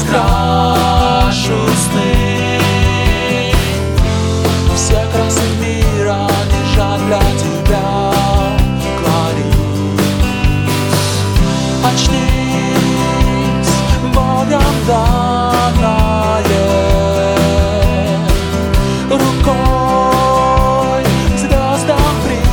крашу сны. Все красы мира лежат для тебя, Кларис. Очнись, Богом данное, рукой к звездам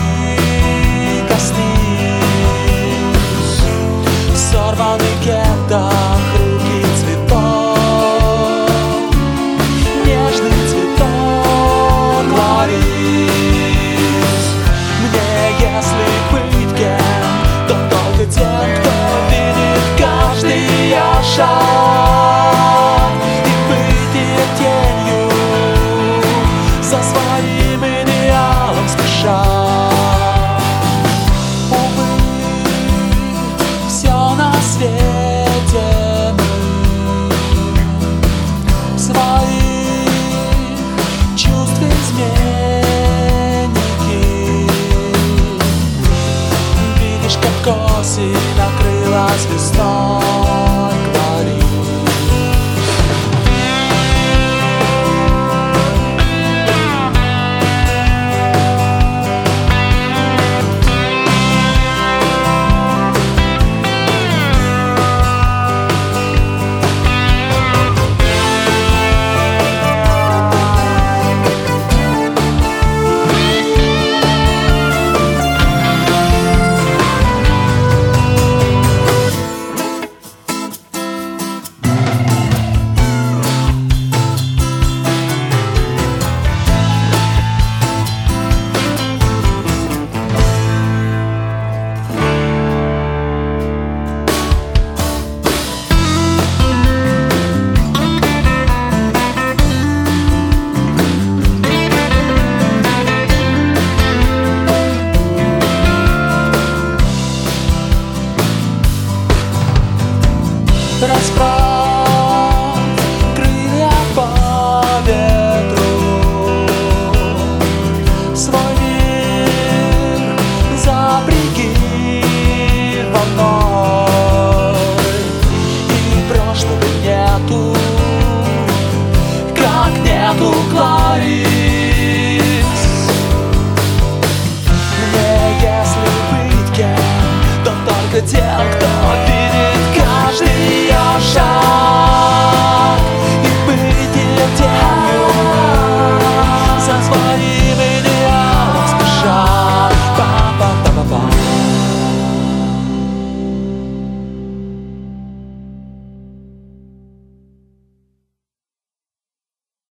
прикоснись. Сорванный кептах руки цветов, нежный цветок, Кларис. Мне, если быть кем, то только тем, кто видит каждый шаг, и быть их тенью за своим идеалом спеша. Увы, все на свете мы своих чувств изменники. Видишь, как осень накрылась весной, Кларис. Расправь крылья по ветру, свой мир запряги волной, и прошлого нету, как нету, Кларис. Мне, если быть кем, то только тем, кто